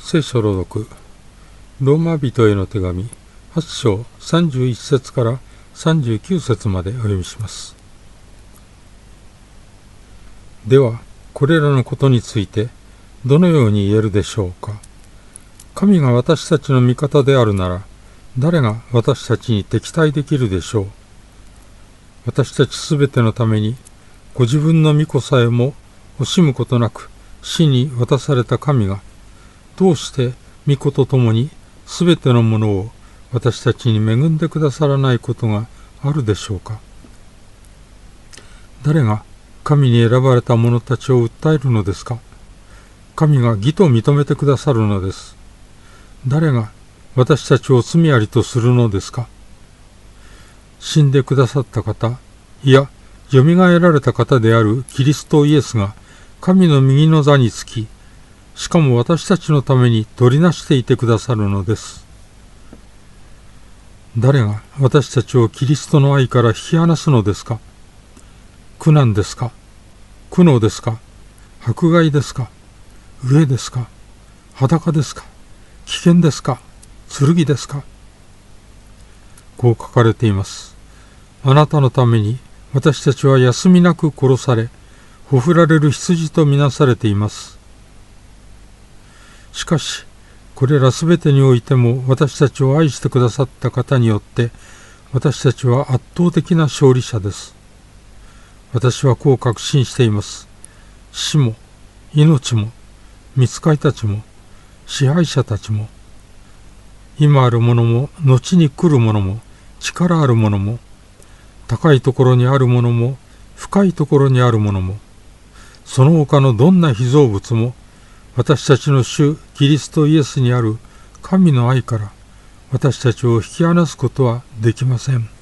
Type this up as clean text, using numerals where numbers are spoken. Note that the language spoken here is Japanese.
聖書朗読ローマ人への手紙8章31節から39節までお読みします。ではこれらのことについてどのように言えるでしょうか。神が私たちの味方であるなら誰が私たちに敵対できるでしょう。私たちすべてのためにご自分の御子さえも惜しむことなく死に渡された神がどうして御子と共にすべてのものを私たちに恵んでくださらないことがあるでしょうか。誰が神に選ばれた者たちを訴えるのですか。神が義と認めてくださるのです。誰が私たちを罪ありとするのですか。死んでくださった方、いや、よみがえられた方であるキリストイエスが神の右の座につき、しかも私たちのために取りなしていてくださるのです。誰が私たちをキリストの愛から引き離すのですか。苦難ですか、苦悩ですか、迫害ですか、飢えですか、裸ですか、危険ですか、剣ですか。こう書かれています。あなたのために私たちは休みなく殺され、ほふられる羊とみなされています。しかし、これらすべてにおいても私たちを愛してくださった方によって、私たちは圧倒的な勝利者です。私はこう確信しています。死も、命も、御使いたちも、支配者たちも、今あるものも、後に来るものも、力あるものも、高いところにあるものも、深いところにあるものも、その他のどんな被造物も、私たちの主キリストイエスにある神の愛から私たちを引き離すことはできません。